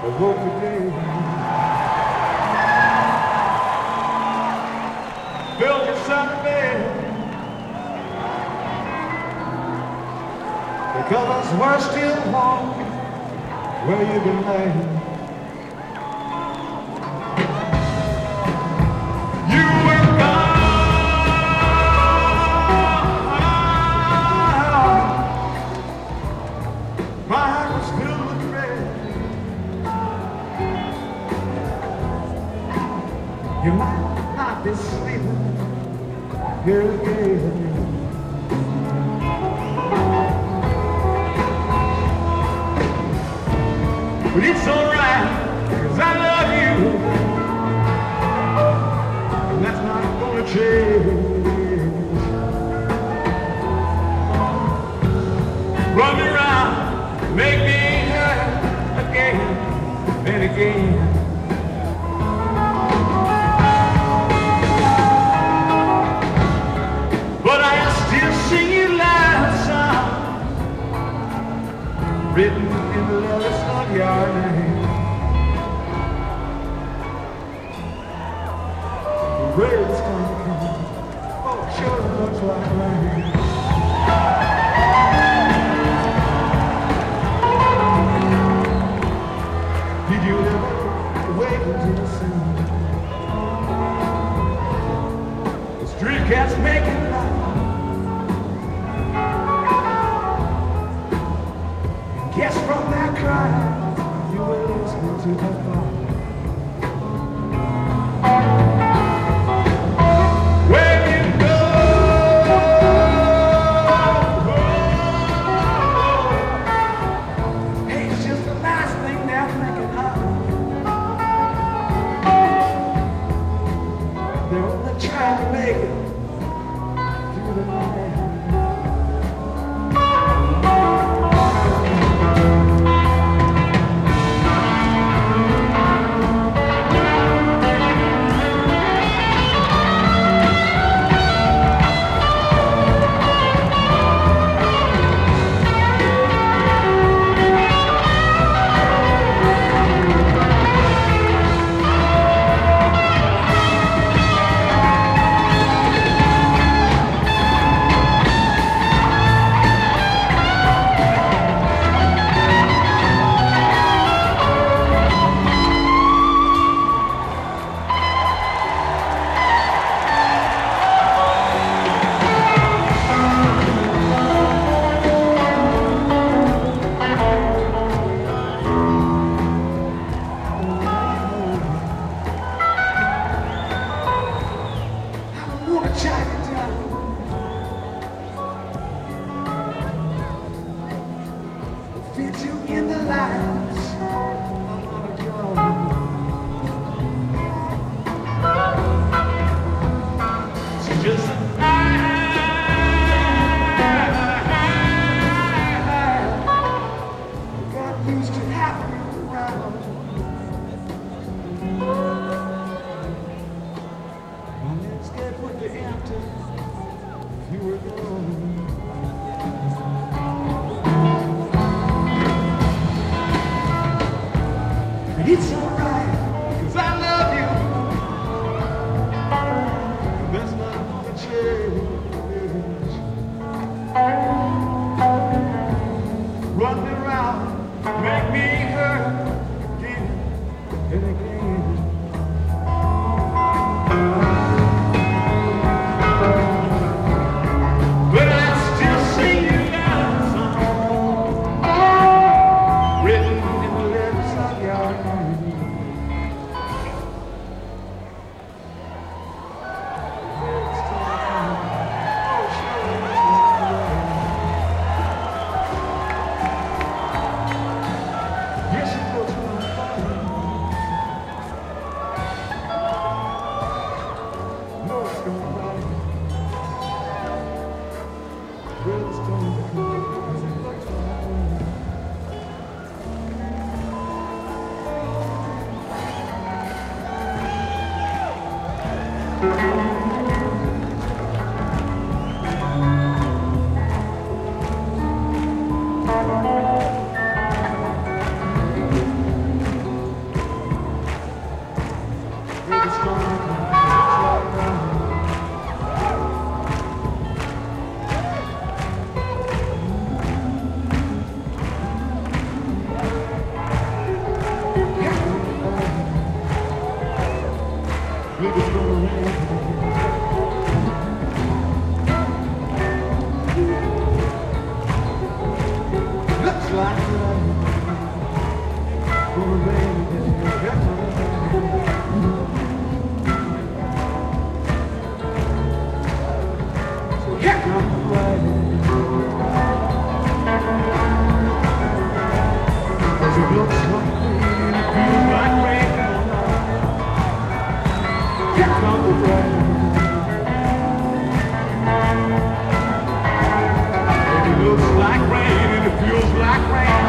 woke again. Built yourself a bed, because we're still home where you've been laying. You were gone, my heart was filled with dread. You might not be sleeping here again. But it's alright, 'cause I love you, and that's not gonna change. Run me around, make me hurt again and again. But I still sing you loud song, written in the letters of your name. The rain's gonna come, oh, it sure looks like rain. Did you ever wake into the sun? The street cats making light. Guess from that cry, you were listening to her thought. Where you go, hey, it's just the last thing they're thinking of. They're only trying to make it through the night. Fit you in the lines of your own. It's just I got used to having you around. My legs get would be empty if you were gone. It's alright, 'cause I love you, and that's not gonna change. Run me around, make me hurt again and again. But I still sing you that song, written in the letters of your name. on, baby, get on. So get on right. Cause it looks like rain, it feels like rain. Get on the rain. It looks like rain and it feels like rain.